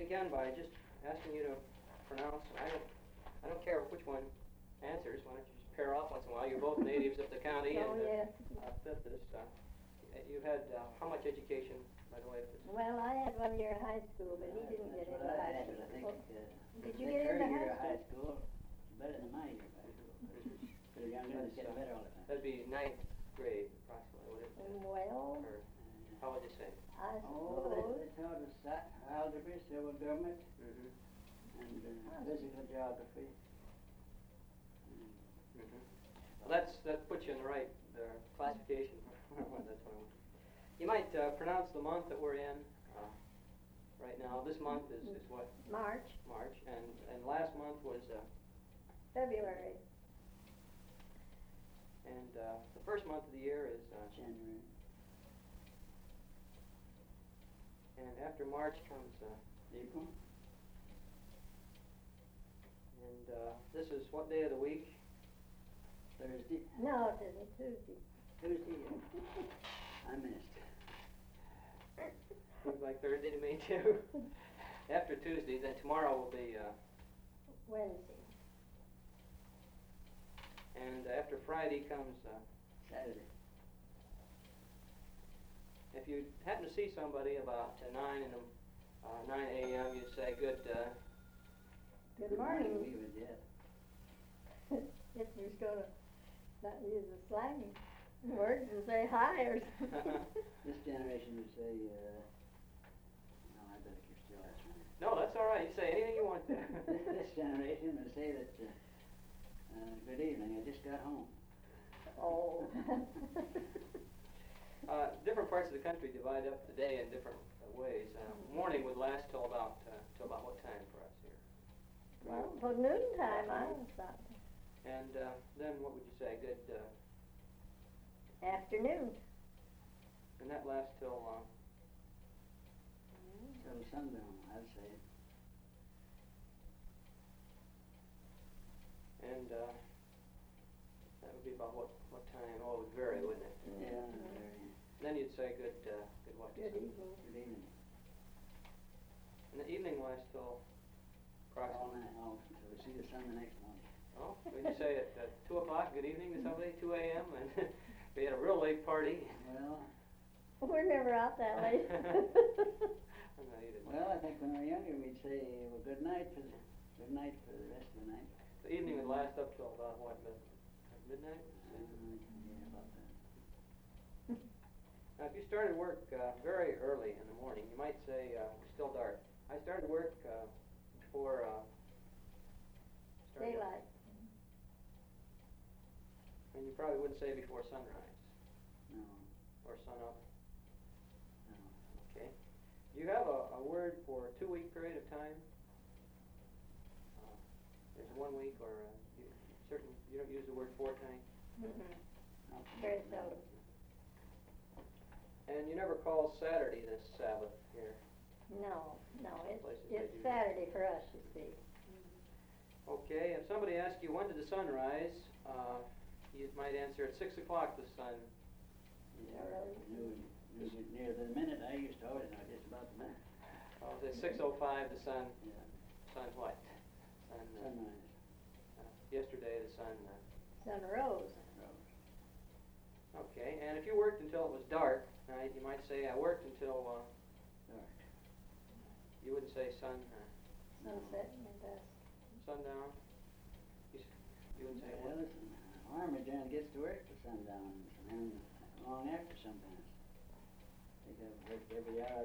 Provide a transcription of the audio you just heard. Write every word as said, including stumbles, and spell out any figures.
begin by just asking you to pronounce, I don't, I don't care which one answers, why don't you just pair off once in a while. You're both natives of the county Oh, and uh, yes. uh, Bethesda. Uh, you had uh, how much education, by the way? If it's Well, I had one year of high school, but he didn't get into That's what I high had, school. but I think, Well, uh, did I you think get her into year of high high school is better than my year of high school. Because the young ones That's, get uh, better all the time. That'd be ninth grade, approximately, would it? Well, Or how would you say? I Oh, suppose. they, they taught us that, algebra, civil government, Mm-hmm. and uh, Oh. physical geography. And Mm-hmm. Well, that's, that puts you in the right uh, classification. That's what I want. You might uh, pronounce the month that we're in uh, right now. This month is, is what? March, March. And, and last month was, uh, February. and uh, the first month of the year is, uh, January. and after March comes, uh, April. and uh, this is what day of the week? Thursday. No, it isn't Tuesday. Tuesday. I missed. Seems like Thursday to me too. After Tuesday, then tomorrow will be, uh, Wednesday. and after Friday comes, uh, Saturday. if you happen to see somebody about uh, nine in the, uh, nine a.m., you'd say, good, uh, Good morning. We would, yeah. If you're gonna not use the slang words and say hi or something. This generation would say, uh, no, I better keep still, that's right. no, that's all right. You say anything you want to. This, this generation would say that, uh, uh, good evening, I just got home. Oh. uh, different parts of the country divide up the day in different uh, ways. Uh, morning would last till about, uh, till about what time for us here? Well, for noon time, I was thought. And uh, then what would you say? Good, uh, Afternoon. and that lasts till, uh, Till sundown, I'd say. and uh, that would be about what, what time? Oh, it would vary, wouldn't it? Yeah, Mhm. very. Then you'd say good, uh, good what? Good evening. Good evening. And the evening lasts till All approximately. night long, until we see the sun the next morning. Oh, would you say at, at two o'clock, good evening to somebody, two a.m., and we had a real late party? Well, We're never out that late. I'm not either. well, I think when we were younger, we'd say, well, good night for the, good night for the rest of the night. The evening would last up till about what, mid- midnight? Uh, yeah, about that. Now, if you started work uh, very early in the morning, you might say uh, it's still dark. I started work uh, before uh, started- Daylight. And you probably wouldn't say before sunrise No, or sunup. no. Okay. Do you have a, a word for a two-week period of time? Uh, there's one week or uh, you, certain. You don't use the word fortnight. Mm-mm. Not Very no. seldom. And you never call Saturday the Sabbath here. No, no, it's, Places they it's do. Saturday for us, you see. Okay. If somebody asks you when did the sun rise, uh, you might answer at six o'clock. The sun. Yeah, knew, knew, near the minute, I used to always know just about the minute. Oh, at six oh five, the sun. Yeah, Sun what? Sun. Uh, sunrise, uh, yesterday, the sun. Uh, Sun rose. rose. okay. And if you worked until it was dark, right, you might say I worked until. Uh, Dark. you wouldn't say sun. Uh, Sunset and dusk. sundown. You, s- you wouldn't say Well, what? listen, farmer John gets to work till sundown, and long after sometimes. They got work every hour